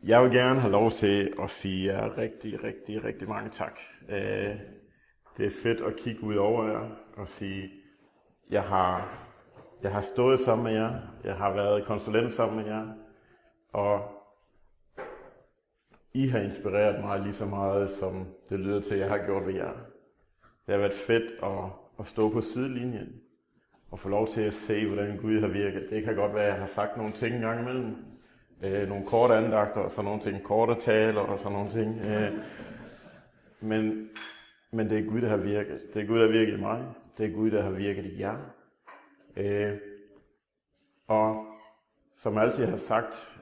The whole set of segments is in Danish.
Jeg vil gerne have lov til at sige jer rigtig mange tak. Det er fedt at kigge ud over jer og sige, jeg har stået sammen med jer, jeg har været konsulent sammen med jer, og I har inspireret mig lige så meget, som det lyder til, jeg har gjort ved jer. Det har været fedt at stå på sidelinjen og få lov til at se, hvordan Gud har virket. Det kan godt være, at jeg har sagt nogle ting en gang imellem. Nogle korte andagter, og sådan nogle ting, korte taler og sådan nogle ting. Men det er Gud, der har virket. Det er Gud, der har virket i mig. Det er Gud, der har virket i jer. Og som jeg altid har sagt,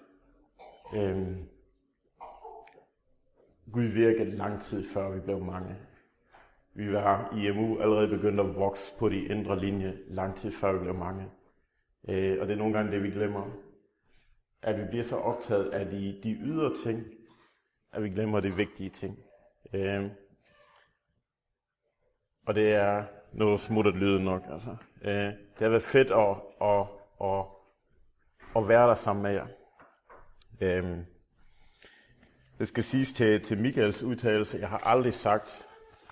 Gud virkede lang tid før vi blev mange. Vi var i IMU allerede begyndt at vokse på de indre linje lang tid før vi blev mange. Og det er nogle gange det, vi glemmer. At vi bliver så optaget af de ydre ting, at vi glemmer de vigtige ting. Og det er noget smuttet lyden nok. Altså. Det har været fedt at være der sammen med jer. Det skal siges til Michaels udtalelse. Jeg har aldrig sagt,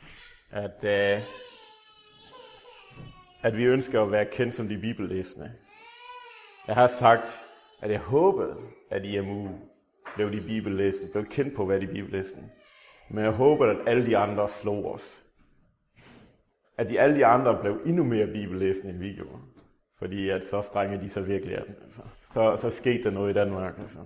at vi ønsker at være kendt som de bibellæsende. Jeg har sagt, at jeg håbede, at IMU blev de bibellæsende, blev kendt på at være de bibellæsende. Men jeg håbede, at alle de andre slog os. At alle de andre blev endnu mere bibellæsende, end vi gjorde. Fordi at så strengede de sig virkelig af den. Altså. Så skete der noget i Danmark. Altså.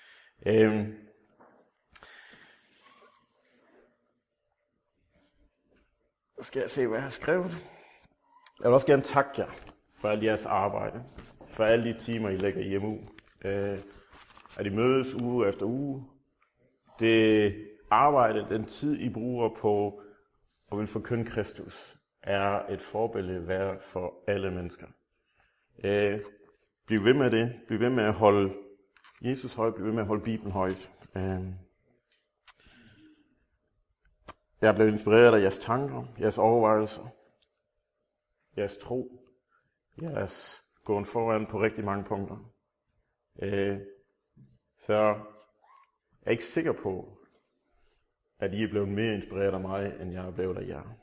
Så skal jeg se, hvad jeg har skrevet. Jeg vil også gerne takke jer for alt jeres arbejde. For alle de timer, I lægger i IMU. At I mødes uge efter uge. Det arbejde, den tid, I bruger på at vil forkynde Kristus, er et forbillede værd for alle mennesker. Bliv ved med det. Bliv ved med at holde Jesus højt. Bliv ved med at holde Bibelen højt. Jeg er blevet inspireret af jeres tanker, jeres overvejelser, jeres tro, jeres gåen foran på rigtig mange punkter. Så jeg er ikke sikker på, at I er blevet mere inspireret af mig, end jeg er blevet af jer.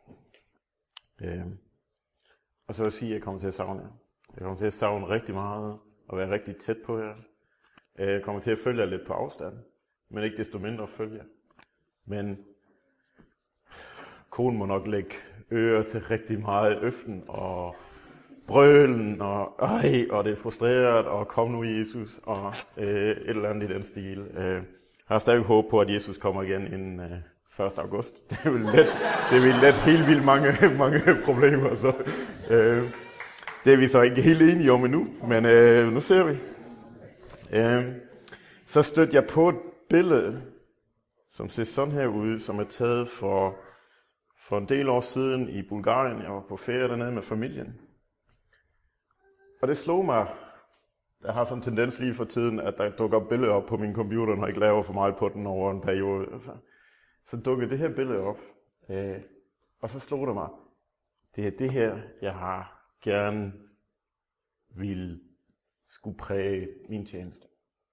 Og så vil jeg sige, at jeg kommer til at savne jer. Jeg kommer til at savne rigtig meget, og være rigtig tæt på jer. Jeg kommer til at følge jer lidt på afstand, men ikke desto mindre følge jer. Men konen må nok lægge ører til rigtig meget øften og brølen, og det er frustreret, og kom nu Jesus, og et eller andet i den stil. Jeg har stadig håb på, at Jesus kommer igen inden 1. august. Det vil let helt vildt mange problemer. Så. Det er vi så ikke helt enige om endnu, men nu ser vi. Så stødte jeg på et billede, som ser sådan her ud, som er taget for en del år siden i Bulgarien. Jeg var på ferie dernede med familien. Og det slog mig, jeg har sådan en tendens lige for tiden, at der dukker billeder op på min computer, når jeg ikke laver for meget på den over en periode. Altså. Så dukkede det her billede op, og så slog det mig, det er det her, jeg har gerne ville skulle præge min tjeneste.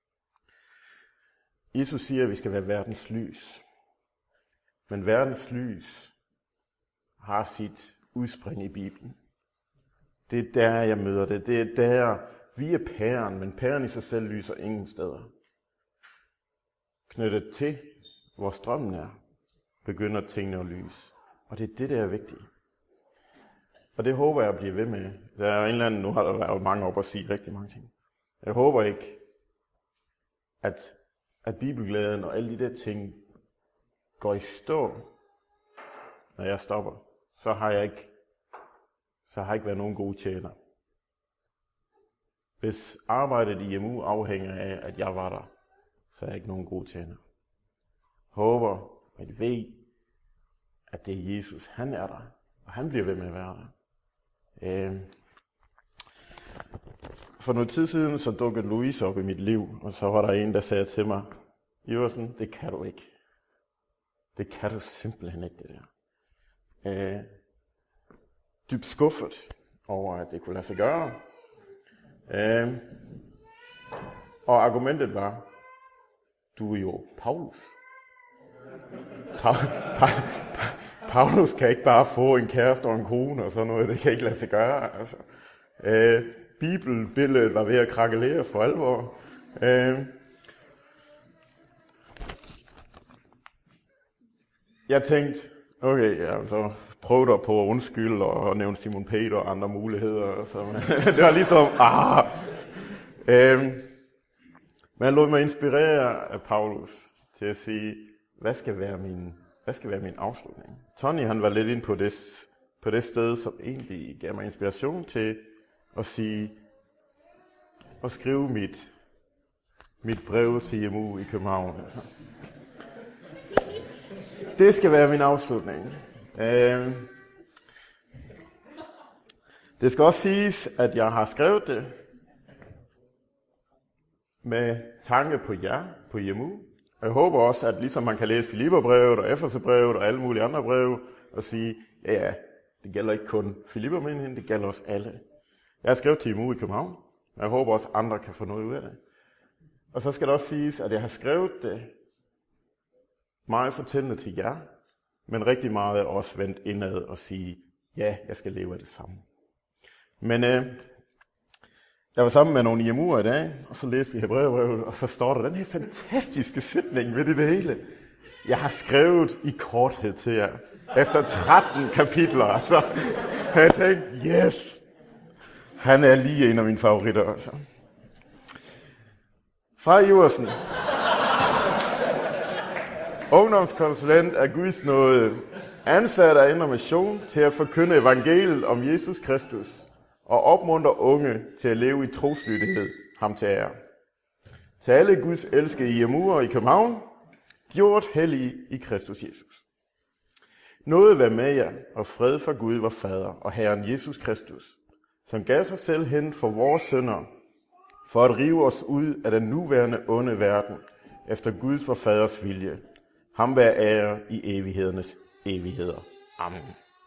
Jesus siger, at vi skal være verdens lys. Men verdens lys har sit udspring i Bibelen. Det er der, jeg møder det. Det er der, vi er pæren, men pæren i sig selv lyser ingen steder. Knyttet til, hvor strømmen er, begynder tingene at lyse. Og det er det, der er vigtigt. Og det håber jeg at blive ved med. Der er en eller anden, nu har der været mange op at sige rigtig mange ting. Jeg håber ikke, at bibelglæden og alle de der ting går i stå, når jeg stopper. Så har jeg ikke været nogen gode tjener. Hvis arbejdet i IMU afhænger af, at jeg var der, så er jeg ikke nogen gode tjener. Håber, at I ved, at det er Jesus, han er der, og han bliver ved med at være der. For noget tid siden, så dukkede Louise op i mit liv, og så var der en, der sagde til mig, Iversen, det kan du ikke. Det kan du simpelthen ikke, det der. Dybt skuffet over, at det kunne lade sig gøre. Og argumentet var, du er jo Paulus. Paulus kan ikke bare få en kæreste og en kone og sådan noget. Det kan ikke lade sig gøre. Altså. Bibelbilledet var ved at krakelere for alvor. Jeg tænkte, okay, ja, så prøvede jeg på at undskylde og nævne Simon Peter og andre muligheder. Så, det var ligesom, men jeg lod mig inspirere af Paulus til at sige, hvad skal være min afslutning? Tony, han var lidt inde på det sted, som egentlig gav mig inspiration til at sige, at skrive mit brev til IMU i København. Altså. Det skal være min afslutning. Det skal også siges, at jeg har skrevet det med tanke på jer på IMU. Jeg håber også, at ligesom man kan læse Filipperbrevet og Efeserbrevet og alle mulige andre breve og sige, ja, det gælder ikke kun Filippermenigheden, det gælder os alle. Jeg har skrevet til IMU i København, og jeg håber også, at andre kan få noget ud af det. Og så skal det også siges, at jeg har skrevet det meget fortællende til jer, men rigtig meget også vendt indad og sige, ja, jeg skal leve af det samme. Men jeg var sammen med nogle IMU'er i dag, og så læste vi Hebræerbrevet, og så står der den her fantastiske sætning midt i det hele. Jeg har skrevet i korthed til jer, efter 13 kapitler. Så jeg tænkte, yes, han er lige en af mine favoritter. Altså. Frej Iversen, ungdomskonsulent af Guds nåde, ansat af Indre Mission til at forkynde evangeliet om Jesus Kristus, og opmuntre unge til at leve i troslydighed, ham til ære. Til alle Guds elskede IMU'er i København, gjort hellige i Kristus Jesus. Nåde være med jer, og fred fra Gud vor Fader og Herren Jesus Kristus, som gav sig selv hen for vores synder, for at rive os ud af den nuværende onde verden, efter Guds vor Faders vilje. Ham være ære i evighedernes evigheder. Amen.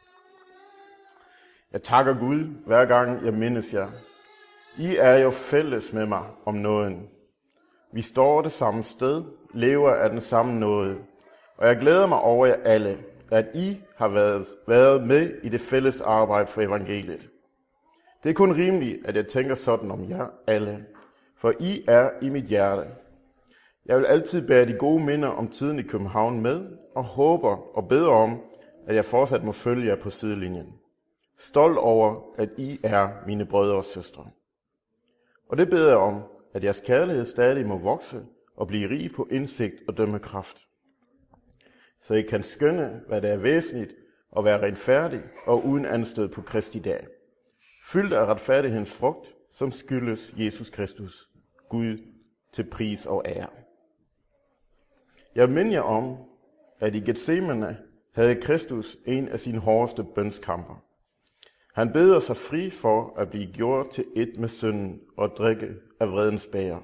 Jeg takker Gud, hver gang jeg mindes jer. I er jo fælles med mig om nåden. Vi står det samme sted, lever af den samme nåde. Og jeg glæder mig over jer alle, at I har været med i det fælles arbejde for evangeliet. Det er kun rimeligt, at jeg tænker sådan om jer alle, for I er i mit hjerte. Jeg vil altid bære de gode minder om tiden i København med, og håber og beder om, at jeg fortsat må følge jer på sidelinjen. Stolt over, at I er mine brødre og søstre. Og det beder jeg om, at jeres kærlighed stadig må vokse og blive rig på indsigt og dømmekraft. Så I kan skønne, hvad det er væsentligt at være renfærdig og uden anstød på Kristi dag. Fyldt af retfærdighedens frugt, som skyldes Jesus Kristus, Gud til pris og ære. Jeg minder jer om, at i Getsemane havde Kristus en af sine hårdeste bønskamper. Han beder sig fri for at blive gjort til et med synden og drikke af vredens bæger.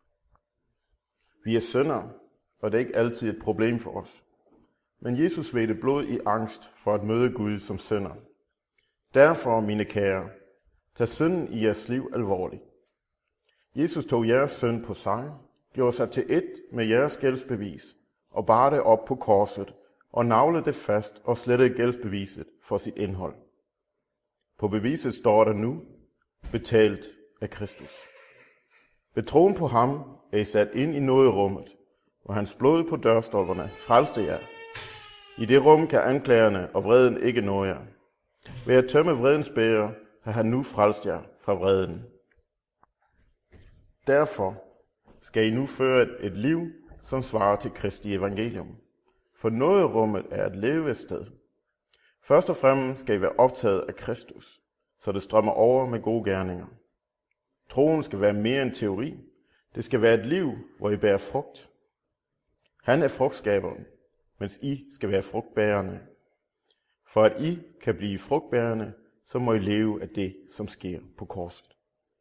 Vi er syndere, og det er ikke altid et problem for os. Men Jesus svedte blod i angst for at møde Gud som synder. Derfor, mine kære, tag synden i jeres liv alvorligt. Jesus tog jeres synd på sig, gjorde sig til et med jeres gældsbevis, og bar det op på korset, og naglede det fast og slettede gældsbeviset for sit indhold. På beviset står der nu, betalt af Kristus. Ved troen på ham er I sat ind i nåderummet, hvor hans blod på dørstolperne frelste jer. I det rum kan anklagerne og vreden ikke nå jer. Ved at tømme vredens bæger har han nu frelst jer fra vreden. Derfor skal I nu føre et liv, som svarer til Kristi evangelium. For nåderummet er et levested. Først og fremmest skal I være optaget af Kristus, så det strømmer over med gode gerninger. Troen skal være mere end teori. Det skal være et liv, hvor I bærer frugt. Han er frugtskaberen, mens I skal være frugtbærende. For at I kan blive frugtbærende, så må I leve af det, som sker på korset.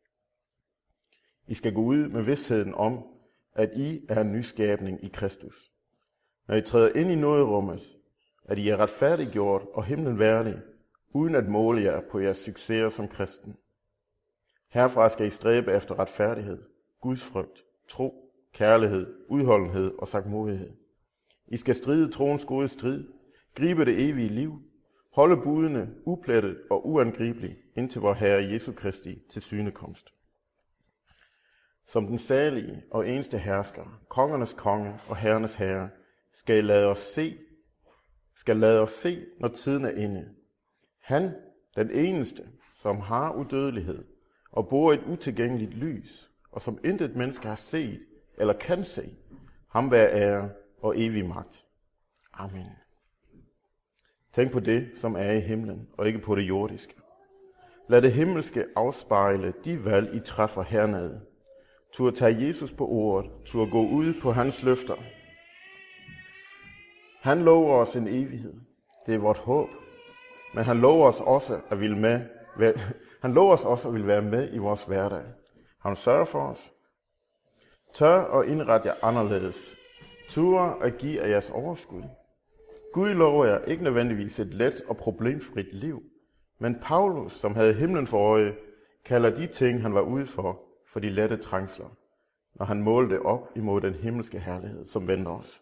I skal gå ud med vidsheden om, at I er en nyskabning i Kristus. Når I træder ind i nåderummet, at I er retfærdiggjort og himlen værdig, uden at måle jer på jeres succeser som kristen. Herfra skal I stræbe efter retfærdighed, Guds frygt, tro, kærlighed, udholdenhed og sagtmodighed. I skal stride troens gode strid, gribe det evige liv, holde budene uplettet og uangribeligt indtil vor Herre Jesu Kristi til synekomst. Som den salige og eneste hersker, kongernes konge og herrenes herre, skal lade os se, når tiden er inde. Han, den eneste, som har udødelighed og bor et utilgængeligt lys, og som intet menneske har set eller kan se, ham være ære og evig magt. Amen. Tænk på det, som er i himlen, og ikke på det jordiske. Lad det himmelske afspejle de valg, I træffer hernede. Tur tage Jesus på ordet, tur gå ud på hans løfter. Han lover os en evighed. Det er vort håb. Men han lover os også at ville være med i vores hverdag. Han sørger for os. Tør og indrette jer anderledes. Tur at give af jeres overskud. Gud lover jer ikke nødvendigvis et let og problemfrit liv, men Paulus, som havde himlen for øje, kalder de ting, han var ude for de lette trængsler, når han målte op imod den himmelske herlighed, som venter os.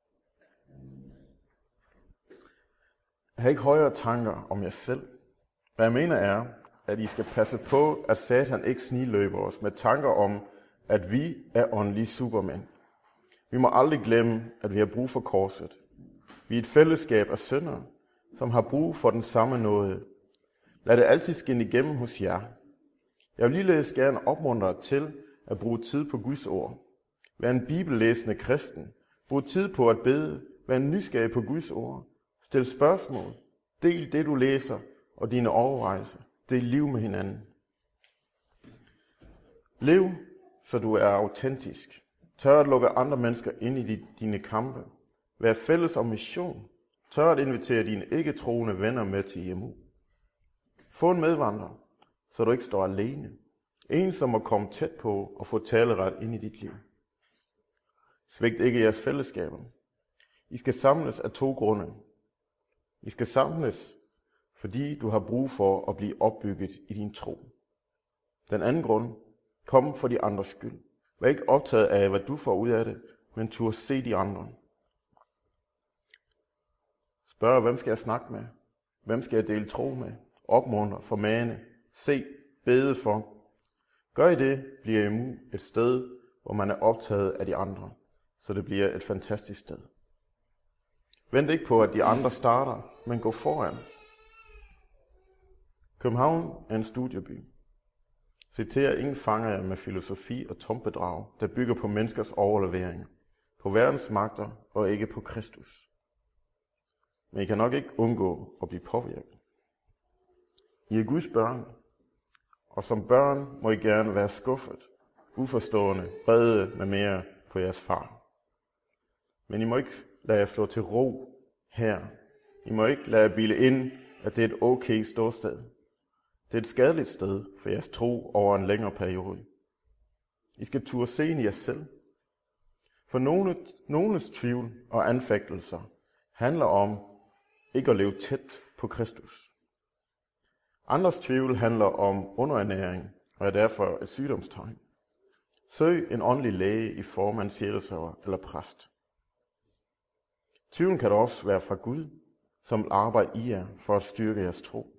Jeg har ikke højere tanker om jer selv. Hvad jeg mener er, at I skal passe på, at Satan ikke snigløber os med tanker om, at vi er åndelige supermænd. Vi må aldrig glemme, at vi har brug for korset. Vi er et fællesskab af syndere, som har brug for den samme nåde. Lad det altid skinne igennem hos jer. Jeg vil ligeledes gerne opmuntre dig til at bruge tid på Guds ord. Vær en bibellæsende kristen. Brug tid på at bede. Vær en nysgerrig på Guds ord. Stil spørgsmål. Del det, du læser og dine overvejelser. Del liv med hinanden. Lev, så du er autentisk. Tør at lukke andre mennesker ind i dine kampe. Vær fælles om mission. Tør at invitere dine ikke-troende venner med til IMU. Få en medvandrer, så du ikke står alene. En, som må komme tæt på og få taleret ind i dit liv. Svigt ikke jeres fællesskaber. I skal samles af 2 grunde. I skal samles, fordi du har brug for at blive opbygget i din tro. Den anden grund, kom for de andres skyld. Vær ikke optaget af, hvad du får ud af det, men tur se de andre. Spørg, hvem skal jeg snakke med? Hvem skal jeg dele tro med? Opmuntre, formane, se, bede for. Gør I det, bliver IMU et sted, hvor man er optaget af de andre, så det bliver et fantastisk sted. Vent ikke på, at de andre starter, men gå foran. København er en studieby. Citerer ingen fanger jer med filosofi og tomt bedrag, der bygger på menneskers overlevering, på verdens magter og ikke på Kristus. Men I kan nok ikke undgå at blive påvirket. I er Guds børn, og som børn må I gerne være skuffet, uforstående, vrede med mere på jeres far. Men I må ikke lade jer slå til ro her. I må ikke lade jer bilde ind, at det er et okay ståsted. Det er et skadeligt sted for jeres tro over en længere periode. I skal turde se ind i jer selv. For nogens tvivl og anfægtelser handler om ikke at leve tæt på Kristus. Andres tvivl handler om underernæring og er derfor et sygdomstegn. Søg en åndelig læge i form af en sjælesørger eller præst. Tvivlen kan også være fra Gud, som vil arbejde i jer for at styrke jeres tro.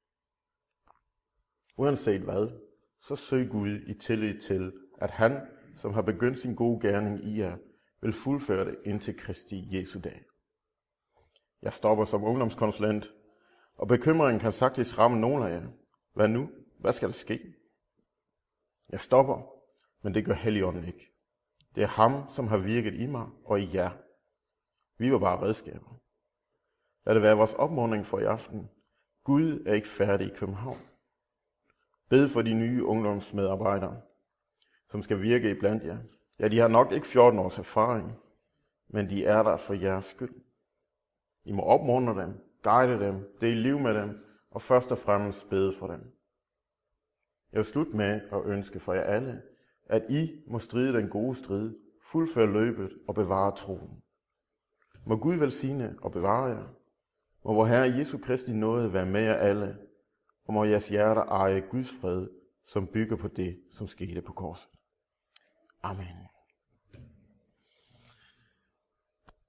Uanset hvad, så søg Gud i tillid til, at han, som har begyndt sin gode gerning i jer, vil fuldføre det indtil Kristi Jesu dag. Jeg stopper som ungdomskonsulent, og bekymringen kan sagtens ramme nogle af jer. Hvad nu? Hvad skal der ske? Jeg stopper, men det gør Helligånden ikke. Det er ham, som har virket i mig og i jer. Vi var bare redskaber. Lad det være vores opmuntring for i aften. Gud er ikke færdig i København. Bed for de nye ungdomsmedarbejdere, som skal virke iblandt jer. Ja, de har nok ikke 14 års erfaring, men de er der for jeres skyld. I må opmuntre dem, guide dem, dele liv med dem, og først og fremmest bede for dem. Jeg vil slutte med at ønske for jer alle, at I må stride den gode strid, fuldføre løbet og bevare troen. Må Gud velsigne og bevare jer. Må vor Herre Jesu Kristi nåde være med jer alle, og må jeres hjerter eje Guds fred, som bygger på det, som skete på korset. Amen.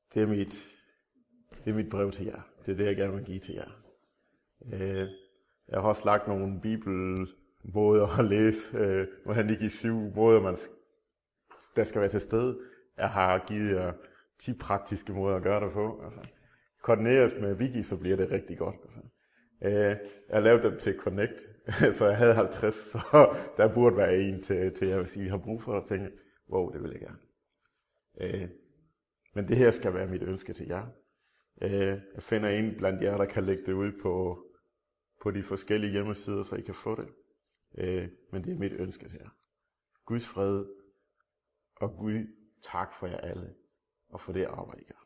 det er mit brev til jer. Det er det, jeg gerne vil give til jer. Jeg har også lagt nogle bibelmåder at læse, hvordan de giver 7 måder, der skal være til stede. Jeg har givet jer 10 praktiske måder at gøre det på. Altså, koordineres med Wiki, så bliver det rigtig godt. Altså. Jeg lavede dem til Connect, så jeg havde 50, så der burde være en til jeg vil sige, I har brug for at tænke, wow, det vil jeg gerne. Men det her skal være mit ønske til jer. Jeg finder en blandt jer, der kan lægge det ud på de forskellige hjemmesider, så I kan få det. Men det er mit ønske til jer. Guds fred og Gud, tak for jer alle, og for det arbejde, I gør.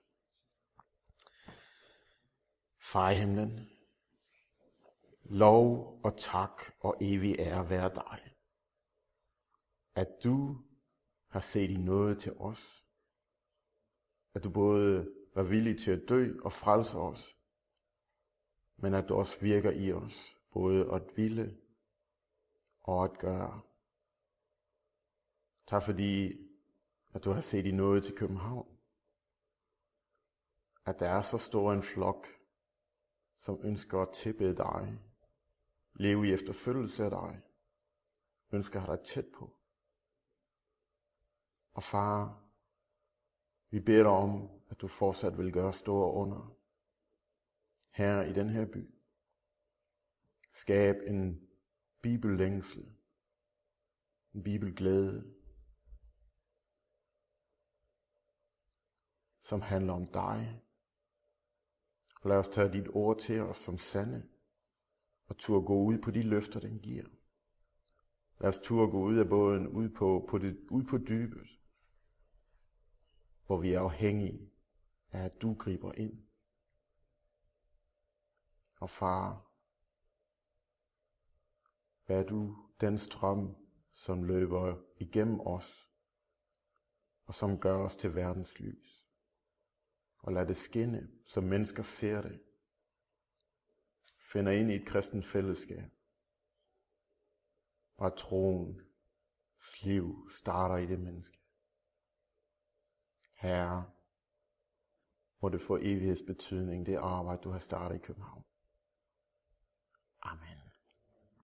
Far i himlen, lov og tak og evig ære være dig, at du har set i noget til os, at du både var villig til at dø og frelse os, men at du også virker i os, både at ville og at gøre. Tak fordi, at du har set i noget til København, at der er så stor en flok, som ønsker at tilbede dig, leve i efterfølgelse af dig, ønsker at have dig tæt på. Og far, vi beder dig om, at du fortsat vil gøre store under her i den her by. Skab en bibellængsel, en bibelglæde, som handler om dig. Og lad os tage dit ord til os som sande, og turde gå ud på de løfter, den giver. Lad os turde gå ud af båden, ud på dybet, hvor vi er afhængige af, at du griber ind. Og far, vær du den strøm, som løber igennem os, og som gør os til verdens lys. Og lad det skinne, så mennesker ser det, finder ind i et kristent fællesskab, og at troens liv starter i det menneske. Herre, må det få evighedsbetydning, det arbejde, du har startet i København. Amen.